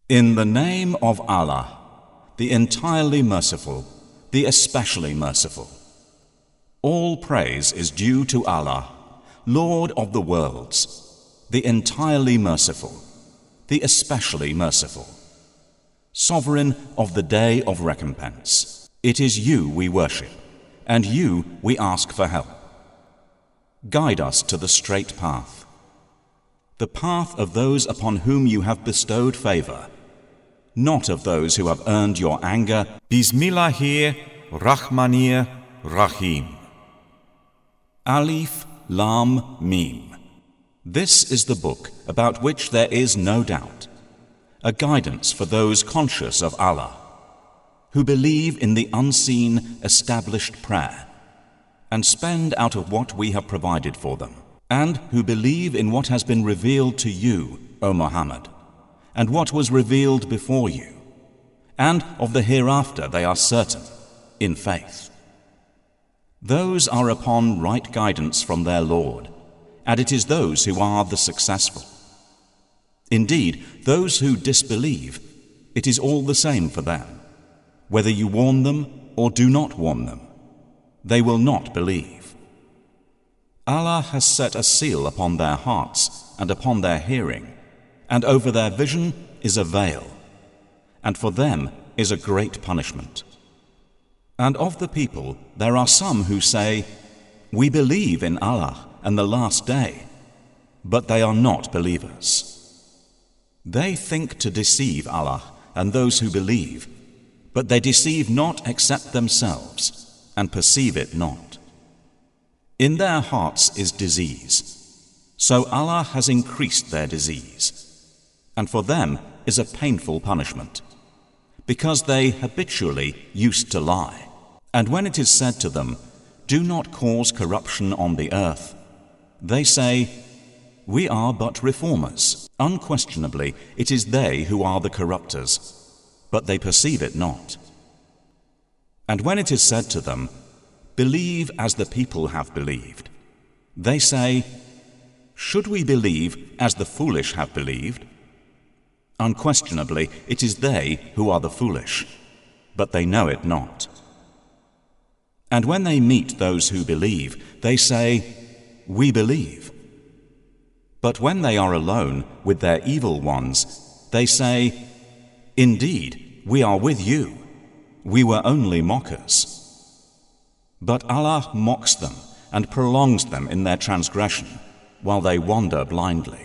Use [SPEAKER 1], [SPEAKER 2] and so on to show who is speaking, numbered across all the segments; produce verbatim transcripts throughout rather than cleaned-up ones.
[SPEAKER 1] In the name of Allah, the entirely merciful, the especially merciful. All praise is due to Allah, Lord of the worlds, the entirely merciful, the especially merciful, Sovereign of the day of recompense. It is you we worship, and you we ask for help. Guide us to the straight path, the path of those upon whom you have bestowed favor, not of those who have earned your anger.
[SPEAKER 2] Bismillahir Rahmanir Rahim.
[SPEAKER 1] Alif Lam Mim. This is the book about which there is no doubt, a guidance for those conscious of Allah, who believe in the unseen established prayer, and spend out of what we have provided for them, and who believe in what has been revealed to you, O Muhammad, and what was revealed before you, and of the hereafter they are certain, in faith. Those are upon right guidance from their Lord, and it is those who are the successful. Indeed, those who disbelieve, it is all the same for them, whether you warn them or do not warn them. They will not believe. Allah has set a seal upon their hearts and upon their hearing, and over their vision is a veil, and for them is a great punishment. And of the people there are some who say, "We believe in Allah and the last day," but they are not believers. They think to deceive Allah and those who believe, but they deceive not except themselves, and perceive it not. In their hearts is disease, so Allah has increased their disease, and for them is a painful punishment, because they habitually used to lie. And when it is said to them, "Do not cause corruption on the earth," they say, "We are but reformers." Unquestionably, it is they who are the corrupters, but they perceive it not. And when it is said to them, "Believe as the people have believed," they say, "Should we believe as the foolish have believed?" Unquestionably, it is they who are the foolish, but they know it not. And when they meet those who believe, they say, "We believe." But when they are alone with their evil ones, they say, "Indeed, we are with you. We were only mockers." But Allah mocks them and prolongs them in their transgression, while they wander blindly.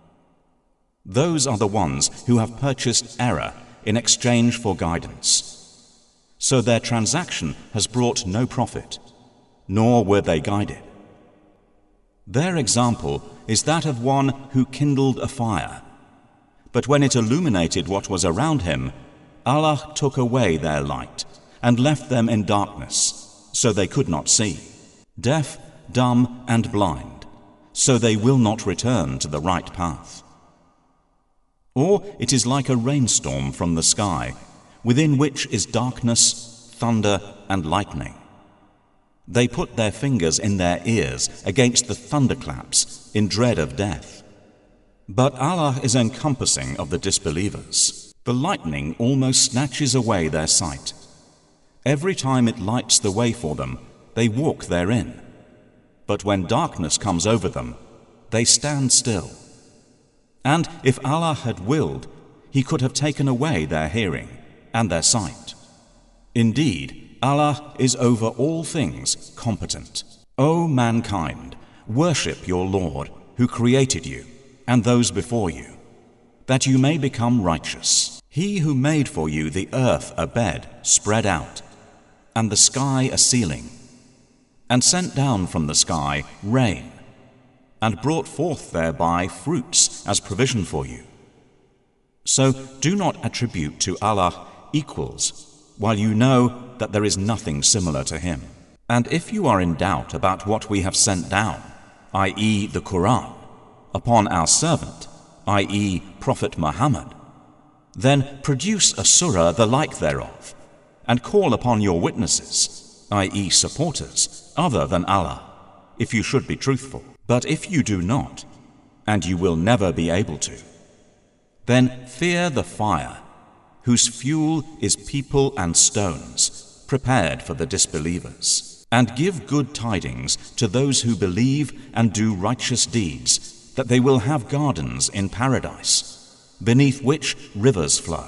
[SPEAKER 1] Those are the ones who have purchased error in exchange for guidance. So their transaction has brought no profit, nor were they guided. Their example is that of one who kindled a fire, but when it illuminated what was around him, Allah took away their light and left them in darkness, so they could not see, deaf, dumb, and blind, so they will not return to the right path. Or it is like a rainstorm from the sky, within which is darkness, thunder, and lightning. They put their fingers in their ears against the thunderclaps in dread of death. But Allah is encompassing of the disbelievers. The lightning almost snatches away their sight. Every time it lights the way for them, they walk therein. But when darkness comes over them, they stand still. And if Allah had willed, He could have taken away their hearing and their sight. Indeed, Allah is over all things competent. O mankind, worship your Lord, who created you, and those before you, that you may become righteous. He who made for you the earth a bed spread out, and the sky a ceiling, and sent down from the sky rain, and brought forth thereby fruits as provision for you. So do not attribute to Allah equals, while you know that there is nothing similar to Him. And if you are in doubt about what we have sent down, that is the Quran, upon our servant, that is Prophet Muhammad, then produce a surah the like thereof, and call upon your witnesses, that is supporters, other than Allah, if you should be truthful. But if you do not, and you will never be able to, then fear the fire, whose fuel is people and stones, prepared for the disbelievers. And give good tidings to those who believe and do righteous deeds, that they will have gardens in paradise, beneath which rivers flow.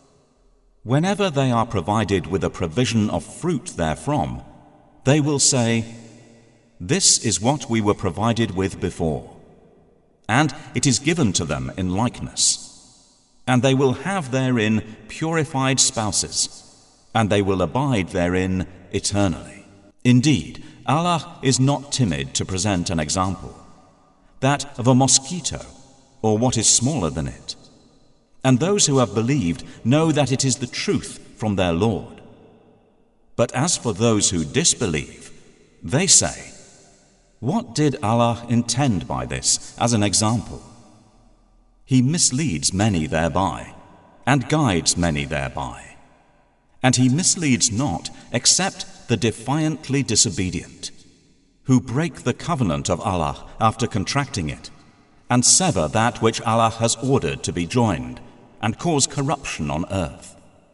[SPEAKER 1] Whenever they are provided with a provision of fruit therefrom, they will say, "This is what we were provided with before," and it is given to them in likeness. And they will have therein purified spouses, and they will abide therein eternally. Indeed, Allah is not timid to present an example, that of a mosquito, or what is smaller than it. And those who have believed know that it is the truth from their Lord. But as for those who disbelieve, they say, "What did Allah intend by this as an example?" He misleads many thereby, and guides many thereby. And he misleads not except the defiantly disobedient, who break the covenant of Allah after contracting it, and sever that which Allah has ordered to be joined, and cause corruption on earth.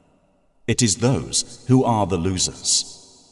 [SPEAKER 1] It is those who are the losers.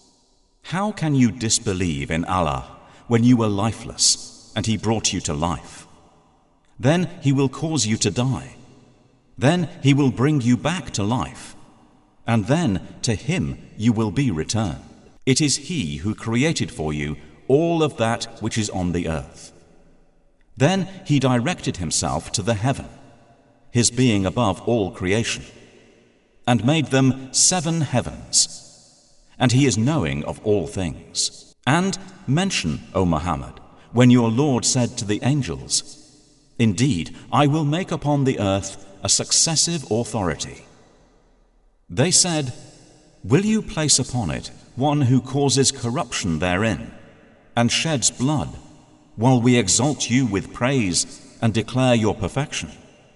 [SPEAKER 1] How can you disbelieve in Allah when you were lifeless, and He brought you to life? Then He will cause you to die. Then He will bring you back to life, and then to Him you will be returned. It is He who created for you all of that which is on the earth. Then He directed Himself to the heaven, His being above all creation, and made them seven heavens. And He is knowing of all things. And mention, O Muhammad, when your Lord said to the angels, "Indeed, I will make upon the earth a successive authority." They said, "Will you place upon it one who causes corruption therein, and sheds blood, while we exalt you with praise and declare your perfection?"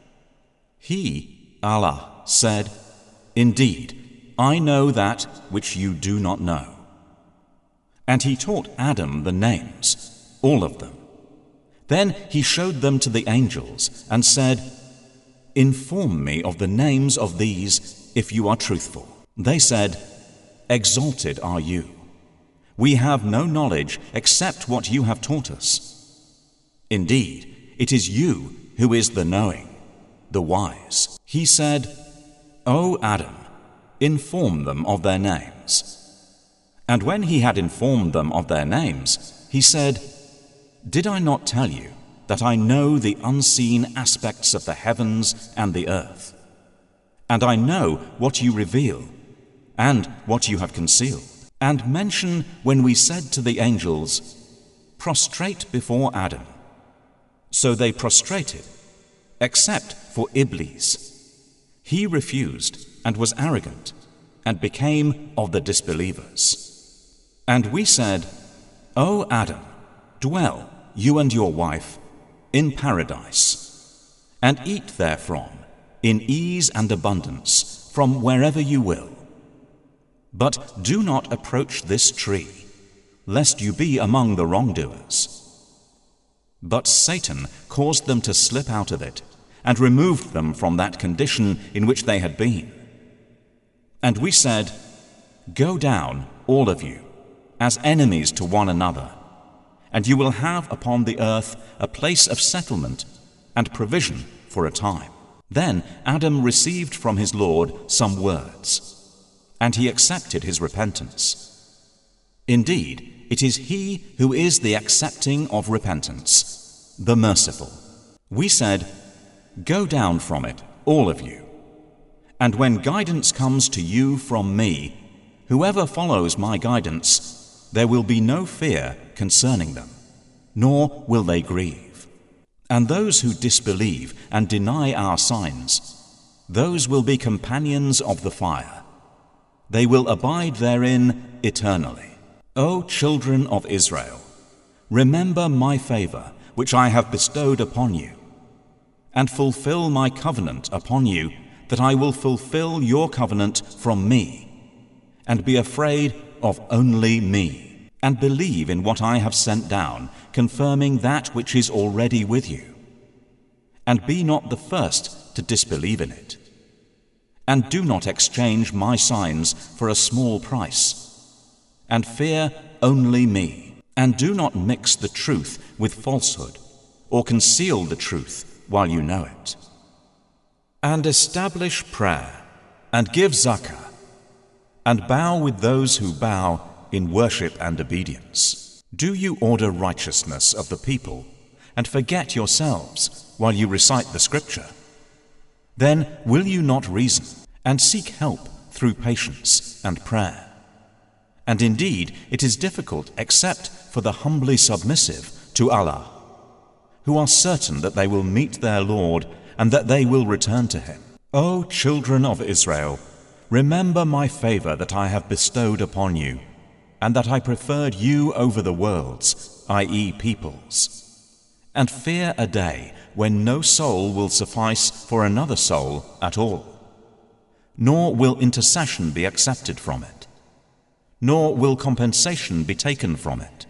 [SPEAKER 1] He, Allah, said, "Indeed, I know that which you do not know." And He taught Adam the names, all of them. Then He showed them to the angels and said, "Inform me of the names of these if you are truthful." They said, "Exalted are you. We have no knowledge except what you have taught us. Indeed, it is you who is the knowing, the wise." He said, "O Adam, inform them of their names." And when he had informed them of their names, he said, "Did I not tell you that I know the unseen aspects of the heavens and the earth? And I know what you reveal and what you have concealed." And mention when we said to the angels, "Prostrate before Adam." So they prostrated, except for Iblis. He refused and was arrogant, and became of the disbelievers. And we said, "O Adam, dwell, you and your wife, in paradise, and eat therefrom, in ease and abundance, from wherever you will. But do not approach this tree, lest you be among the wrongdoers." But Satan caused them to slip out of it, and removed them from that condition in which they had been. And we said, "Go down, all of you, as enemies to one another, and you will have upon the earth a place of settlement and provision for a time." Then Adam received from his Lord some words, and he accepted his repentance. Indeed, it is He who is the accepting of repentance, the merciful. We said, "Go down from it, all of you. And when guidance comes to you from me, whoever follows my guidance, there will be no fear concerning them, nor will they grieve. And those who disbelieve and deny our signs, those will be companions of the fire. They will abide therein eternally. O children of Israel, remember my favor which I have bestowed upon you, and fulfill my covenant upon you, that I will fulfill your covenant from me, and be afraid of only me, and believe in what I have sent down, confirming that which is already with you. And be not the first to disbelieve in it. And do not exchange my signs for a small price, and fear only me, and do not mix the truth with falsehood, or conceal the truth while you know it. And establish prayer, and give zakah, and bow with those who bow in worship and obedience. Do you order righteousness of the people, and forget yourselves while you recite the scripture? Then will you not reason, and seek help through patience and prayer? And indeed it is difficult except for the humbly submissive to Allah, who are certain that they will meet their Lord and that they will return to Him. O children of Israel, remember my favor that I have bestowed upon you, and that I preferred you over the worlds, that is peoples. And fear a day when no soul will suffice for another soul at all, nor will intercession be accepted from it, nor will compensation be taken from it,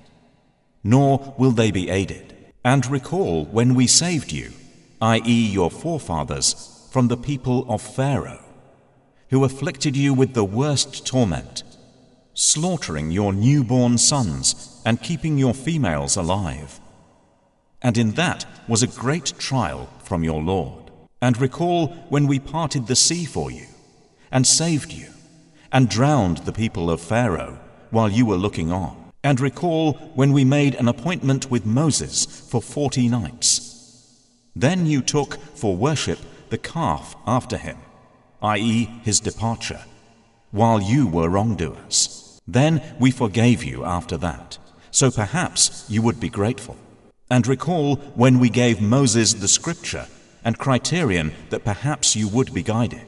[SPEAKER 1] nor will they be aided. And recall when we saved you, that is your forefathers, from the people of Pharaoh, who afflicted you with the worst torment, slaughtering your newborn sons and keeping your females alive. And in that was a great trial from your Lord. And recall when we parted the sea for you, and saved you, and drowned the people of Pharaoh while you were looking on. And recall when we made an appointment with Moses for forty nights. Then you took for worship the calf after him, that is his departure, while you were wrongdoers. Then we forgave you after that, so perhaps you would be grateful. And recall when we gave Moses the scripture and criterion that perhaps you would be guided.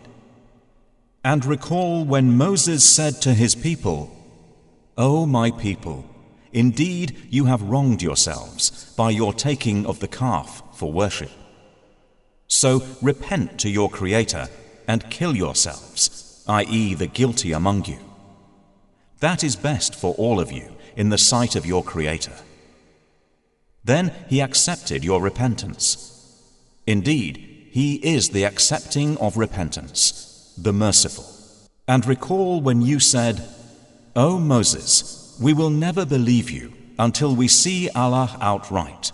[SPEAKER 1] And recall when Moses said to his people, O my people, indeed you have wronged yourselves by your taking of the calf for worship. So repent to your Creator and kill yourselves, that is the guilty among you. That is best for all of you in the sight of your Creator. Then He accepted your repentance. Indeed, He is the accepting of repentance, the merciful. And recall when you said, O Moses, we will never believe you until we see Allah outright.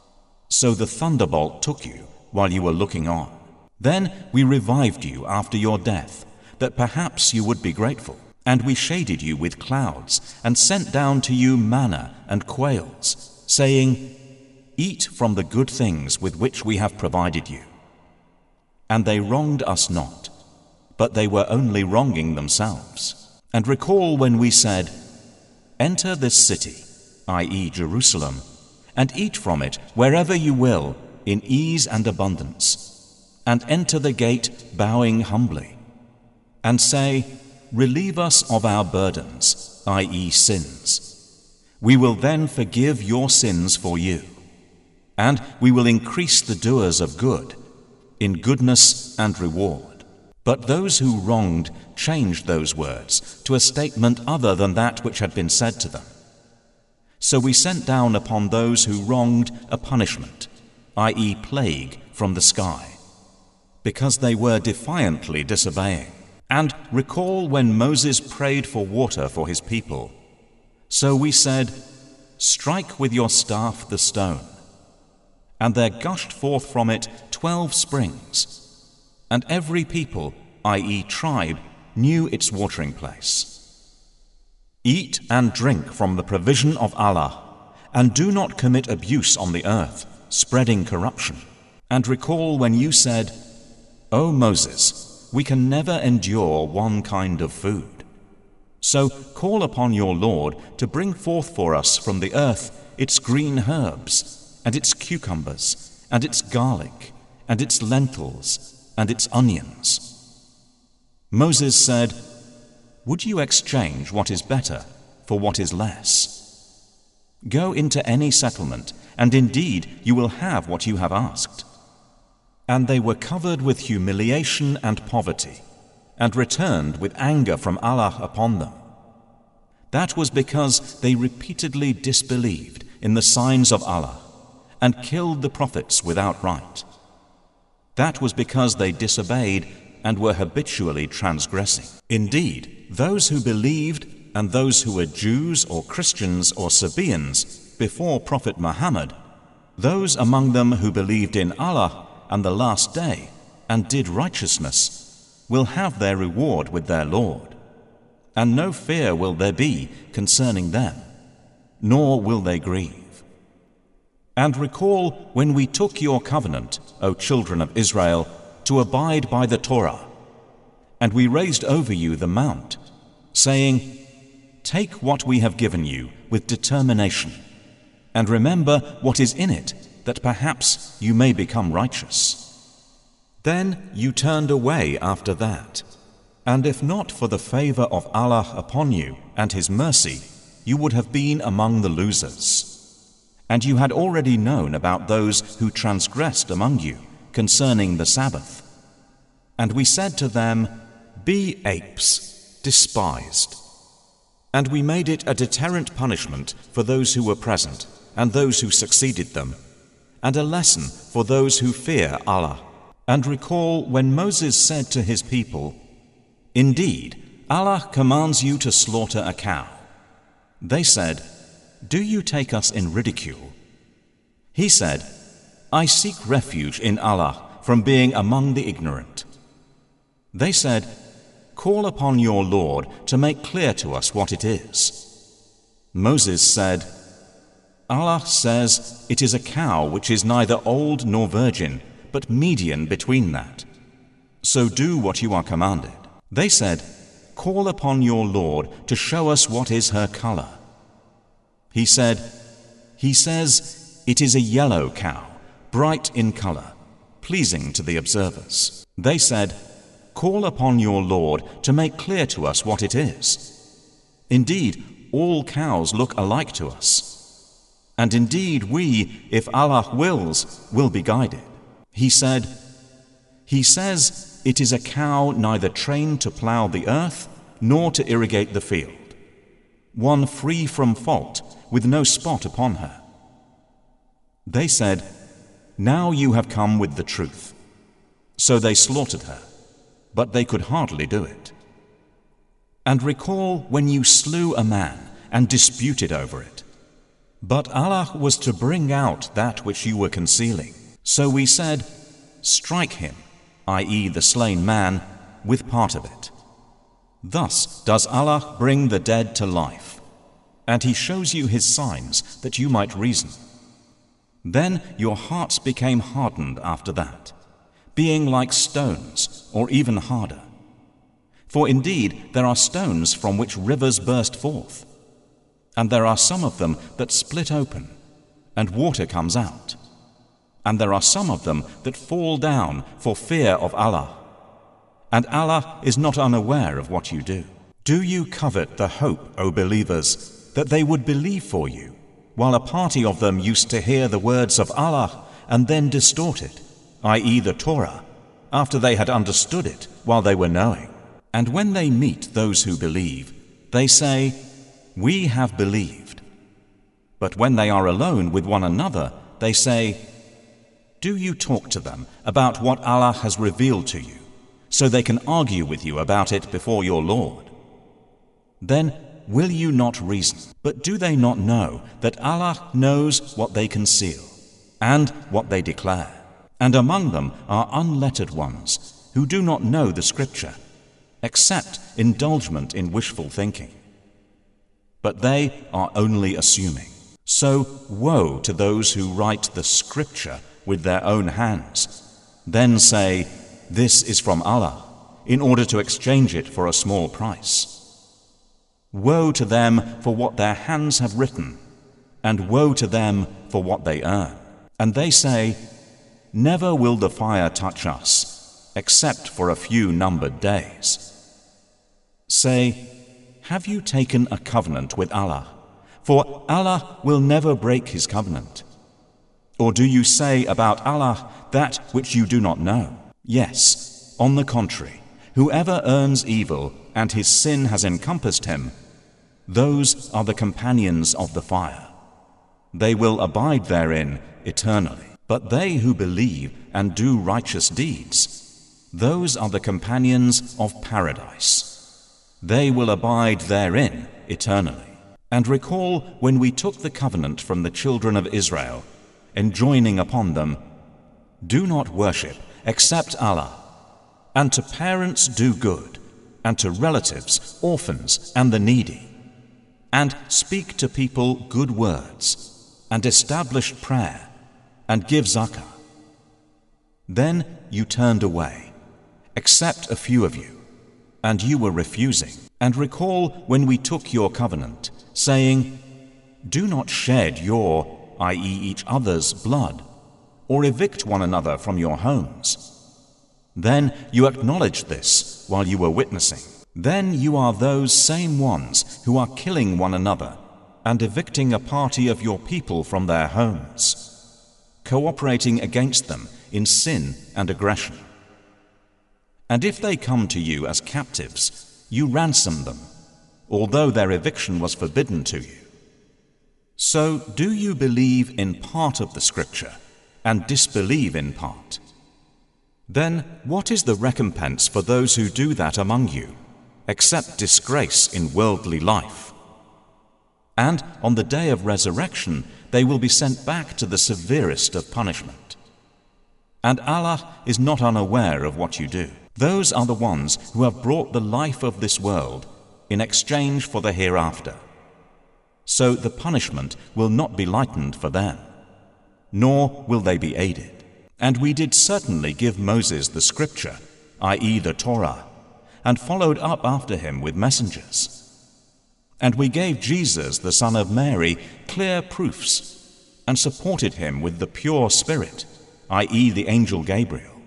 [SPEAKER 1] So the thunderbolt took you while you were looking on. Then we revived you after your death, that perhaps you would be grateful. And we shaded you with clouds, and sent down to you manna and quails, saying, Eat from the good things with which we have provided you. And they wronged us not, but they were only wronging themselves. And recall when we said, Enter this city, that is Jerusalem, and eat from it wherever you will, in ease and abundance, and enter the gate bowing humbly, and say, Relieve us of our burdens, that is sins. We will then forgive your sins for you, and we will increase the doers of good in goodness and reward. But those who wronged changed those words to a statement other than that which had been said to them. So we sent down upon those who wronged a punishment, that is plague from the sky, because they were defiantly disobeying. And recall when Moses prayed for water for his people. So we said, Strike with your staff the stone. And there gushed forth from it twelve springs. And every people, that is tribe, knew its watering place. Eat and drink from the provision of Allah, and do not commit abuse on the earth, spreading corruption. And recall when you said, O Moses, we can never endure one kind of food. So call upon your Lord to bring forth for us from the earth its green herbs, and its cucumbers, and its garlic, and its lentils, and its onions. Moses said, Would you exchange what is better for what is less? Go into any settlement, and indeed you will have what you have asked. And they were covered with humiliation and poverty, and returned with anger from Allah upon them. That was because they repeatedly disbelieved in the signs of Allah, and killed the prophets without right. That was because they disobeyed and were habitually transgressing. Indeed, those who believed and those who were Jews or Christians or Sabaeans before Prophet Muhammad, those among them who believed in Allah and the Last Day and did righteousness, will have their reward with their Lord, and no fear will there be concerning them, nor will they grieve. And recall when we took your covenant, O children of Israel, to abide by the Torah, and we raised over you the mount, saying, take what we have given you with determination, and remember what is in it, that perhaps you may become righteous. Then you turned away after that, and if not for the favor of Allah upon you and His mercy, you would have been among the losers. And you had already known about those who transgressed among you concerning the Sabbath. And we said to them, be apes, despised. And we made it a deterrent punishment for those who were present and those who succeeded them, and a lesson for those who fear Allah. And recall when Moses said to his people, indeed, Allah commands you to slaughter a cow. They said, do you take us in ridicule? He said, I seek refuge in Allah from being among the ignorant. They said, call upon your Lord to make clear to us what it is. Moses said, Allah says it is a cow which is neither old nor virgin, but median between that. So do what you are commanded. They said, call upon your Lord to show us what is her color. He said, He says it is a yellow cow, bright in color, pleasing to the observers. They said, call upon your Lord to make clear to us what it is. Indeed, all cows look alike to us. And indeed we, if Allah wills, will be guided. He said, He says it is a cow neither trained to plow the earth nor to irrigate the field, one free from fault with no spot upon her. They said, now you have come with the truth. So they slaughtered her, but they could hardly do it. And recall when you slew a man and disputed over it. But Allah was to bring out that which you were concealing. So we said, strike him, that is the slain man, with part of it. Thus does Allah bring the dead to life, and He shows you His signs that you might reason. Then your hearts became hardened after that, being like stones, or even harder. For indeed there are stones from which rivers burst forth, and there are some of them that split open, and water comes out. And there are some of them that fall down for fear of Allah. And Allah is not unaware of what you do. Do you covet the hope, O believers, that they would believe for you, while a party of them used to hear the words of Allah and then distort it, that is the Torah, after they had understood it while they were knowing? And when they meet those who believe, they say, we have believed. But when they are alone with one another, they say, do you talk to them about what Allah has revealed to you, so they can argue with you about it before your Lord? Then will you not reason? But do they not know that Allah knows what they conceal and what they declare? And among them are unlettered ones who do not know the scripture, except indulgement in wishful thinking. But they are only assuming. So woe to those who write the scripture with their own hands, then say, this is from Allah, in order to exchange it for a small price. Woe to them for what their hands have written, and woe to them for what they earn. And they say, never will the fire touch us, except for a few numbered days. Say, have you taken a covenant with Allah? For Allah will never break His covenant. Or do you say about Allah that which you do not know? Yes, on the contrary, whoever earns evil and his sin has encompassed him, those are the companions of the fire. They will abide therein eternally. But they who believe and do righteous deeds, those are the companions of paradise. They will abide therein eternally. And recall when we took the covenant from the children of Israel, enjoining upon them, do not worship except Allah, and to parents do good, and to relatives, orphans, and the needy, and speak to people good words, and establish prayer, and give zakah. Then you turned away, except a few of you, and you were refusing. And recall when we took your covenant, saying, do not shed your, that is each other's, blood, or evict one another from your homes. Then you acknowledged this while you were witnessing. Then you are those same ones who are killing one another and evicting a party of your people from their homes, cooperating against them in sin and aggression. And if they come to you as captives, you ransom them, although their eviction was forbidden to you. So do you believe in part of the scripture and disbelieve in part? Then what is the recompense for those who do that among you, except disgrace in worldly life? And on the day of resurrection they will be sent back to the severest of punishment. And Allah is not unaware of what you do. Those are the ones who have brought the life of this world in exchange for the hereafter. So the punishment will not be lightened for them, nor will they be aided. And we did certainly give Moses the scripture, that is the Torah, and followed up after him with messengers. And we gave Jesus, the son of Mary, clear proofs, and supported him with the pure spirit, that is the angel Gabriel.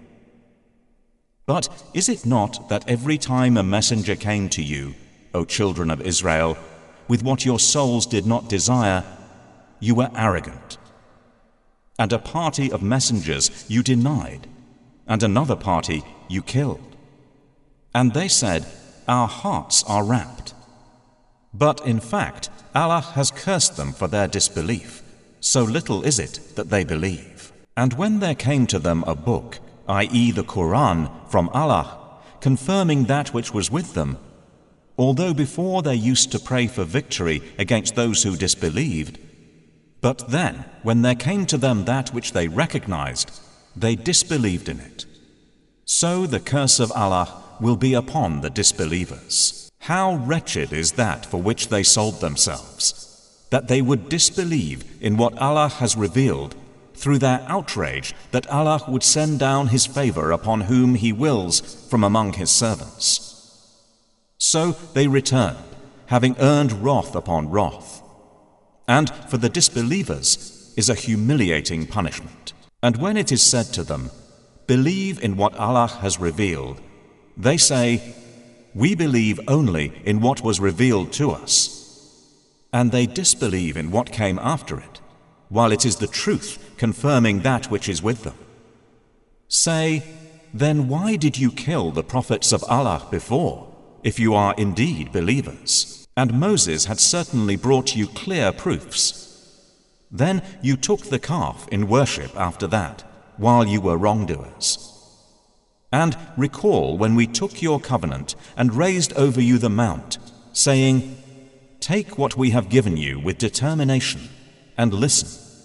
[SPEAKER 1] But is it not that every time a messenger came to you, O children of Israel, with what your souls did not desire, you were arrogant? And a party of messengers you denied, and another party you killed. And they said, our hearts are wrapped. But in fact, Allah has cursed them for their disbelief. So little is it that they believe. And when there came to them a book, that is the Quran, from Allah, confirming that which was with them, although before they used to pray for victory against those who disbelieved, but then, when there came to them that which they recognized, they disbelieved in it. So the curse of Allah will be upon the disbelievers. How wretched is that for which they sold themselves, that they would disbelieve in what Allah has revealed through their outrage that Allah would send down His favor upon whom He wills from among His servants. So they returned, having earned wrath upon wrath. And for the disbelievers is a humiliating punishment. And when it is said to them, believe in what Allah has revealed, they say, we believe only in what was revealed to us. And they disbelieve in what came after it, while it is the truth confirming that which is with them. Say, then why did you kill the prophets of Allah before, if you are indeed believers? And Moses had certainly brought you clear proofs. Then you took the calf in worship after that, while you were wrongdoers. And recall when we took your covenant and raised over you the mount, saying, take what we have given you with determination, and listen.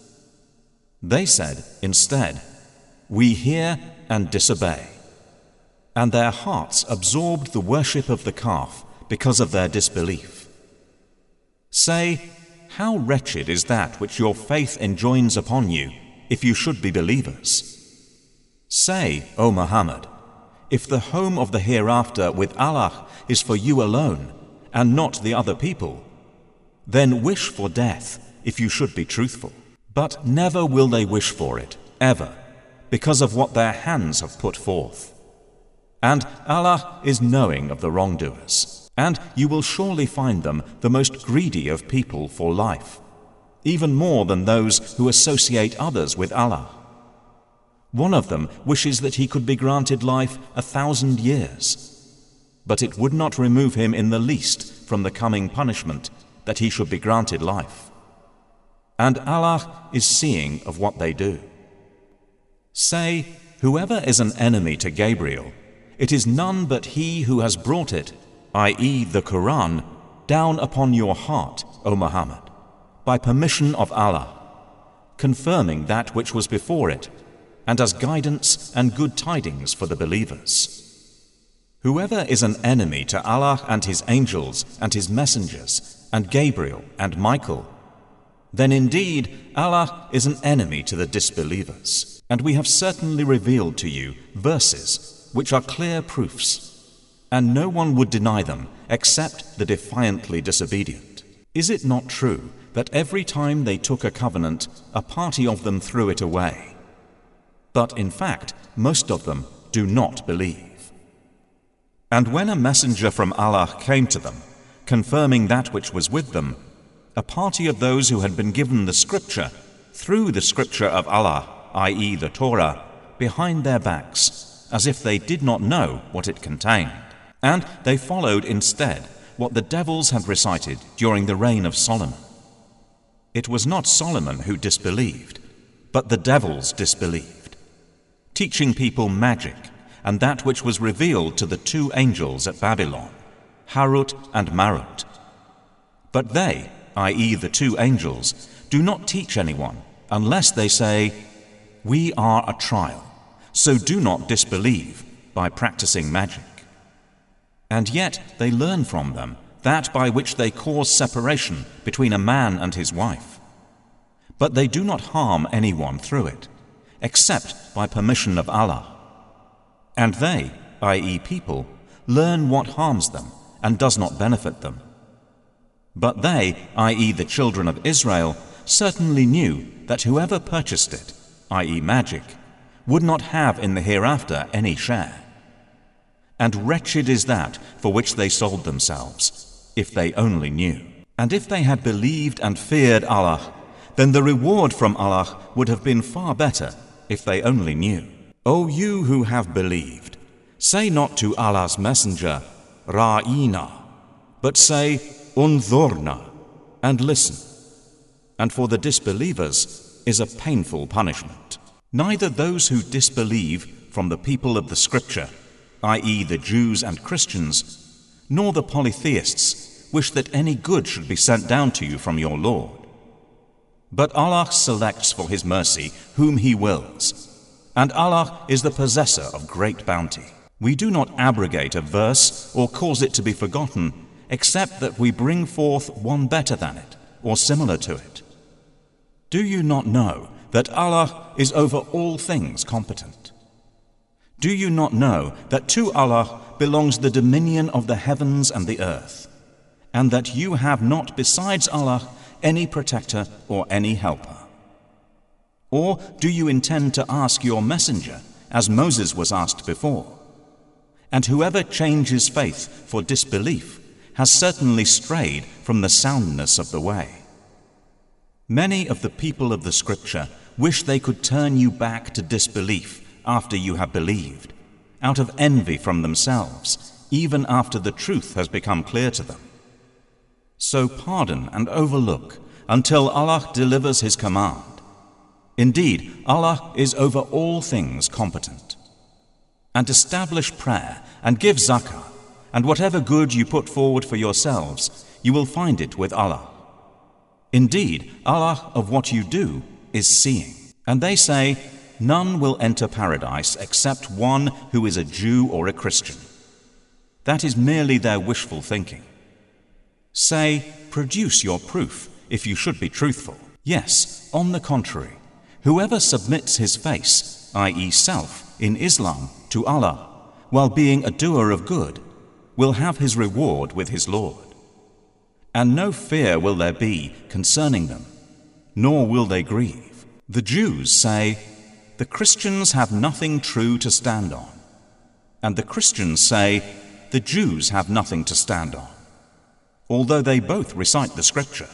[SPEAKER 1] They said, instead, we hear and disobey. And their hearts absorbed the worship of the calf because of their disbelief. Say, how wretched is that which your faith enjoins upon you, if you should be believers? Say, O Muhammad, if the home of the hereafter with Allah is for you alone, and not the other people, then wish for death if you should be truthful. But never will they wish for it, ever, because of what their hands have put forth. And Allah is knowing of the wrongdoers. And you will surely find them the most greedy of people for life, even more than those who associate others with Allah. One of them wishes that he could be granted life a thousand years, but it would not remove him in the least from the coming punishment that he should be granted life. And Allah is seeing of what they do. Say, whoever is an enemy to Gabriel, it is none but he who has brought it, that is the Quran, down upon your heart, O Muhammad, by permission of Allah, confirming that which was before it, and as guidance and good tidings for the believers. Whoever is an enemy to Allah and His angels and His messengers and Gabriel and Michael, then indeed Allah is an enemy to the disbelievers. And we have certainly revealed to you verses which are clear proofs, and no one would deny them except the defiantly disobedient. Is it not true that every time they took a covenant, a party of them threw it away? But in fact, most of them do not believe. And when a messenger from Allah came to them, confirming that which was with them, a party of those who had been given the scripture threw the scripture of Allah, that is the Torah, behind their backs, as if they did not know what it contained. And they followed instead what the devils had recited during the reign of Solomon. It was not Solomon who disbelieved, but the devils disbelieved, teaching people magic and that which was revealed to the two angels at Babylon, Harut and Marut. But they, that is the two angels, do not teach anyone unless they say, "We are a trial, so do not disbelieve by practicing magic." And yet they learn from them that by which they cause separation between a man and his wife. But they do not harm anyone through it, except by permission of Allah. And they, that is people, learn what harms them and does not benefit them. But they, that is the children of Israel, certainly knew that whoever purchased it, that is magic, would not have in the hereafter any share. And wretched is that for which they sold themselves, if they only knew. And if they had believed and feared Allah, then the reward from Allah would have been far better if they only knew. O you who have believed, say not to Allah's messenger, Ra'ina, but say, Unzurna, and listen. And for the disbelievers is a painful punishment. Neither those who disbelieve from the people of the scripture, that is the Jews and Christians, nor the polytheists wish that any good should be sent down to you from your Lord. But Allah selects for His mercy whom He wills, and Allah is the possessor of great bounty. We do not abrogate a verse or cause it to be forgotten, except that we bring forth one better than it, or similar to it. Do you not know that Allah is over all things competent? Do you not know that to Allah belongs the dominion of the heavens and the earth, and that you have not besides Allah any protector or any helper? Or do you intend to ask your messenger, as Moses was asked before? And whoever changes faith for disbelief has certainly strayed from the soundness of the way. Many of the people of the scripture wish they could turn you back to disbelief after you have believed, out of envy from themselves, even after the truth has become clear to them. So pardon and overlook until Allah delivers His command. Indeed, Allah is over all things competent. And establish prayer and give zakah, and whatever good you put forward for yourselves, you will find it with Allah. Indeed, Allah of what you do is seeing. And they say, none will enter paradise except one who is a Jew or a Christian. That is merely their wishful thinking. Say, produce your proof if you should be truthful. Yes, on the contrary, whoever submits his face, that is self, in Islam to Allah, while being a doer of good, will have his reward with his Lord. And no fear will there be concerning them, nor will they grieve. The Jews say, the Christians have nothing true to stand on. And the Christians say, the Jews have nothing to stand on, although they both recite the scripture.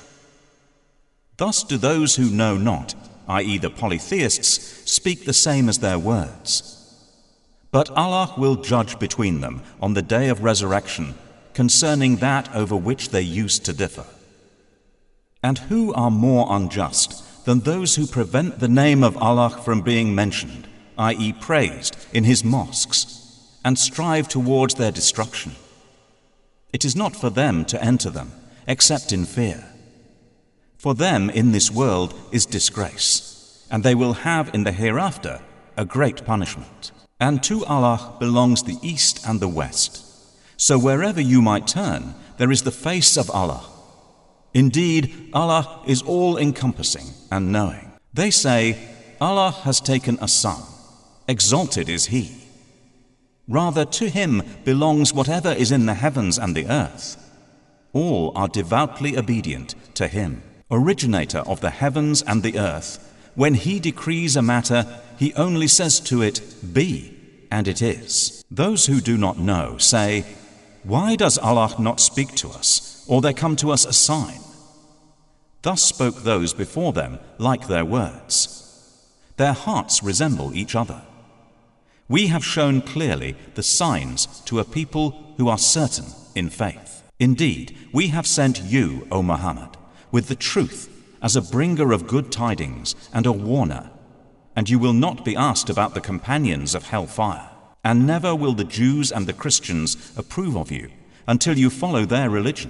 [SPEAKER 1] Thus do those who know not, that is the polytheists, speak the same as their words. But Allah will judge between them on the day of resurrection concerning that over which they used to differ. And who are more unjust than those who prevent the name of Allah from being mentioned that is praised, in his mosques, and strive towards their destruction. It is not for them to enter them, except in fear. For them in this world is disgrace, and they will have in the hereafter a great punishment. And to Allah belongs the east and the west. So wherever you might turn, there is the face of Allah. Indeed, Allah is all-encompassing and knowing. They say, Allah has taken a son. Exalted is He. Rather, to Him belongs whatever is in the heavens and the earth. All are devoutly obedient to Him, originator of the heavens and the earth. When He decrees a matter, He only says to it, be, and it is. Those who do not know say, why does Allah not speak to us, or there come to us a sign? Thus spoke those before them like their words. Their hearts resemble each other. We have shown clearly the signs to a people who are certain in faith. Indeed, we have sent you, O Muhammad, with the truth as a bringer of good tidings and a warner, and you will not be asked about the companions of hellfire, and never will the Jews and the Christians approve of you until you follow their religion.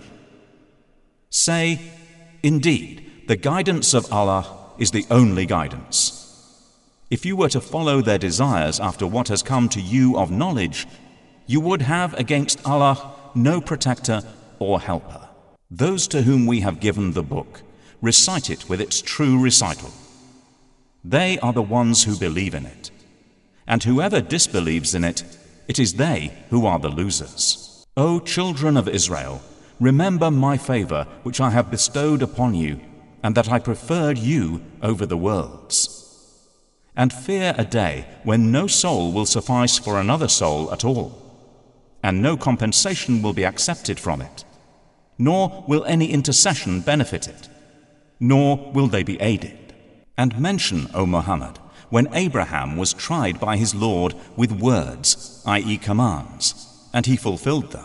[SPEAKER 1] Say, indeed, the guidance of Allah is the only guidance. If you were to follow their desires after what has come to you of knowledge, you would have against Allah no protector or helper. Those to whom we have given the book, recite it with its true recital. They are the ones who believe in it. And whoever disbelieves in it, it is they who are the losers. O children of Israel, remember my favor which I have bestowed upon you, and that I preferred you over the worlds. And fear a day when no soul will suffice for another soul at all, and no compensation will be accepted from it, nor will any intercession benefit it, nor will they be aided. And mention, O Muhammad, when Abraham was tried by his Lord with words, that is commands, and he fulfilled them.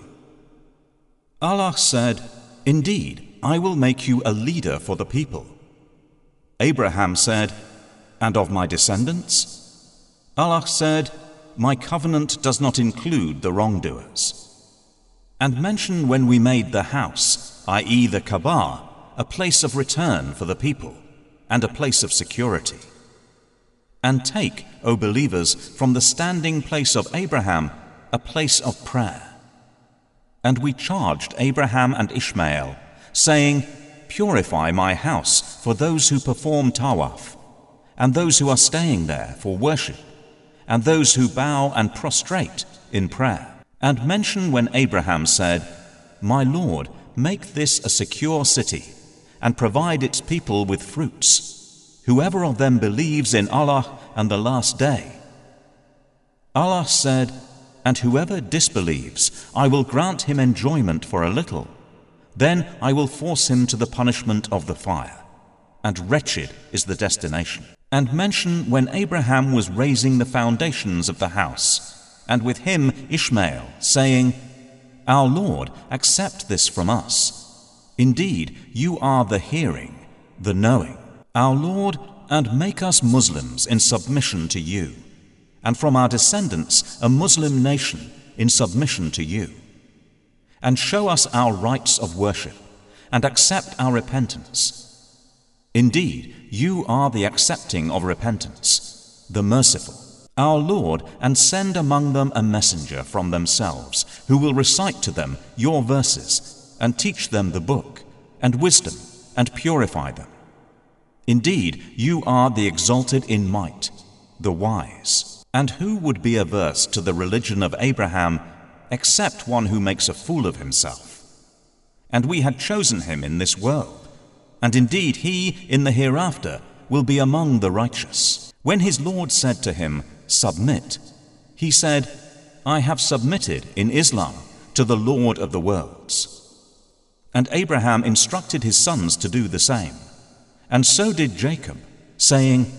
[SPEAKER 1] Allah said, indeed, I will make you a leader for the people. Abraham said, and of my descendants? Allah said, my covenant does not include the wrongdoers. And mention when we made the house, that is the Kaaba, a place of return for the people, and a place of security. And take, O believers, from the standing place of Abraham, a place of prayer. And we charged Abraham and Ishmael, saying, purify my house for those who perform tawaf, and those who are staying there for worship, and those who bow and prostrate in prayer. And mention when Abraham said, my Lord, make this a secure city, and provide its people with fruits. Whoever of them believes in Allah and the last day. Allah said, and whoever disbelieves, I will grant him enjoyment for a little. Then I will force him to the punishment of the fire, and wretched is the destination. And mention when Abraham was raising the foundations of the house, and with him Ishmael, saying, our Lord, accept this from us. Indeed, you are the hearing, the knowing. Our Lord, and make us Muslims in submission to you, and from our descendants a Muslim nation in submission to you. And show us our rites of worship, and accept our repentance. Indeed, you are the accepting of repentance, the merciful. Our Lord, and send among them a messenger from themselves, who will recite to them your verses, and teach them the book, and wisdom, and purify them. Indeed, you are the exalted in might, the wise. And who would be averse to the religion of Abraham, except one who makes a fool of himself? And we had chosen him in this world, and indeed he, in the hereafter, will be among the righteous. When his Lord said to him, submit, he said, I have submitted in Islam to the Lord of the worlds. And Abraham instructed his sons to do the same. And so did Jacob, saying,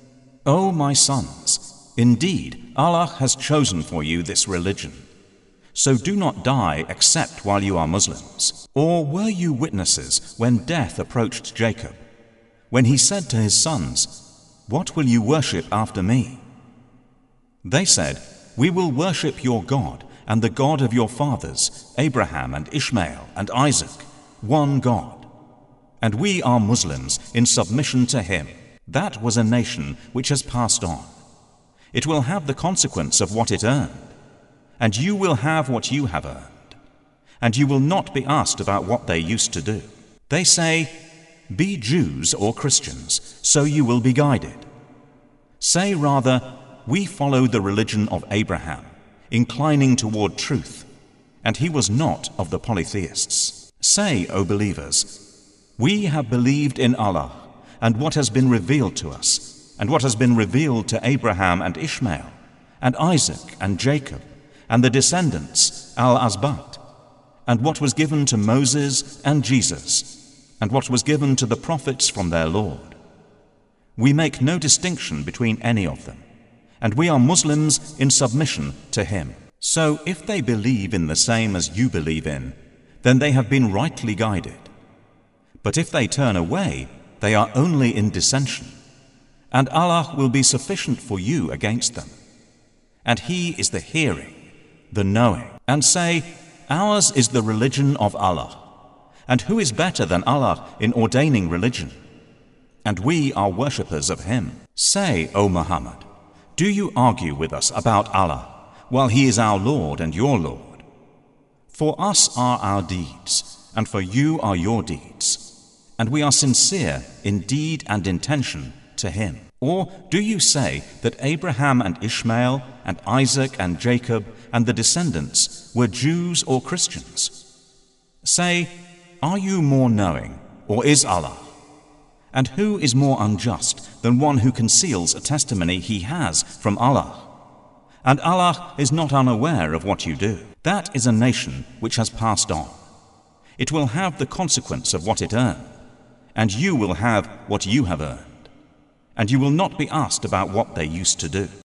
[SPEAKER 1] O my sons, indeed Allah has chosen for you this religion. So do not die except while you are Muslims. Or were you witnesses when death approached Jacob, when he said to his sons, what will you worship after me? They said, "We will worship your God and the God of your fathers, Abraham and Ishmael and Isaac, one God. And we are Muslims in submission to him." That was a nation which has passed on. It will have the consequence of what it earned, and you will have what you have earned, and you will not be asked about what they used to do. They say, "Be Jews or Christians, so you will be guided." Say rather, "We follow the religion of Abraham, inclining toward truth, and he was not of the polytheists." Say, O believers, "We have believed in Allah and what has been revealed to us, and what has been revealed to Abraham and Ishmael, and Isaac and Jacob, and the descendants, Al-Asbat, and what was given to Moses and Jesus, and what was given to the prophets from their Lord. We make no distinction between any of them, and we are Muslims in submission to him." So if they believe in the same as you believe in, then they have been rightly guided. But if they turn away, they are only in dissension, and Allah will be sufficient for you against them. And he is the hearing, the knowing. And say, "Ours is the religion of Allah, and who is better than Allah in ordaining religion? And we are worshippers of him." Say, O Muhammad, do you argue with us about Allah, while he is our Lord and your Lord? For us are our deeds, and for you are your deeds, and we are sincere in deed and intention to him. Or do you say that Abraham and Ishmael and Isaac and Jacob and the descendants were Jews or Christians? Say, are you more knowing, or is Allah? And who is more unjust than one who conceals a testimony he has from Allah? And Allah is not unaware of what you do. That is a nation which has passed on. It will have the consequence of what it earned, and you will have what you have earned, and you will not be asked about what they used to do.